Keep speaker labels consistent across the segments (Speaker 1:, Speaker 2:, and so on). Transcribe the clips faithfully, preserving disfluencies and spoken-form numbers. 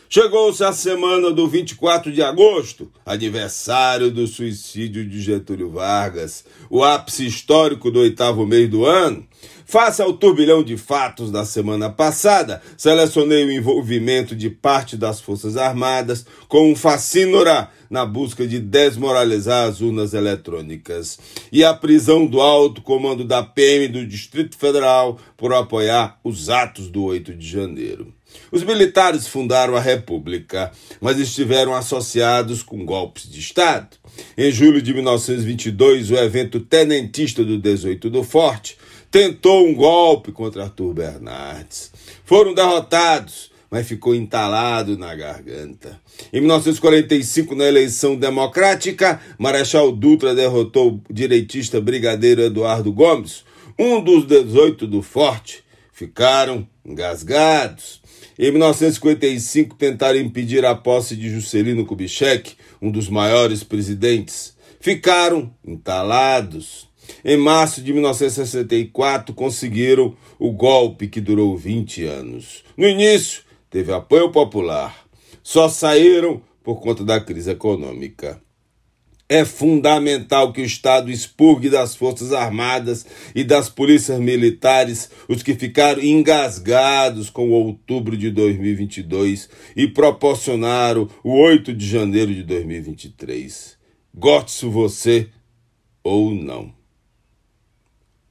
Speaker 1: Chegou-se a semana do vinte e quatro de agosto, aniversário do suicídio de Getúlio Vargas, o ápice histórico do oitavo mês do ano. Face ao turbilhão de fatos da semana passada, selecionei o envolvimento de parte das Forças Armadas com um facínora na busca de desmoralizar as urnas eletrônicas e a prisão do alto comando da P M do Distrito Federal por apoiar os atos do oito de janeiro. Os militares fundaram a República, mas estiveram associados com golpes de Estado. Em julho de mil novecentos e vinte e dois, o evento tenentista do dezoito do Forte tentou um golpe contra Arthur Bernardes. Foram derrotados, mas ficou entalado na garganta. Em mil novecentos e quarenta e cinco, na eleição democrática, Marechal Dutra derrotou o direitista brigadeiro Eduardo Gomes, um dos dezoito do Forte. Ficaram engasgados. Em mil novecentos e cinquenta e cinco, tentaram impedir a posse de Juscelino Kubitschek, um dos maiores presidentes. Ficaram entalados. Em março de mil novecentos e sessenta e quatro, conseguiram o golpe que durou vinte anos. No início, teve apoio popular. Só saíram por conta da crise econômica. É fundamental que o Estado expurgue das Forças Armadas e das polícias militares os que ficaram engasgados com o outubro de dois mil e vinte e dois e proporcionaram o oito de janeiro de dois mil e vinte e três. Goste você ou não.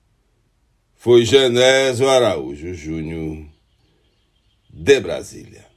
Speaker 1: Foi Genésio Araújo Júnior, de Brasília.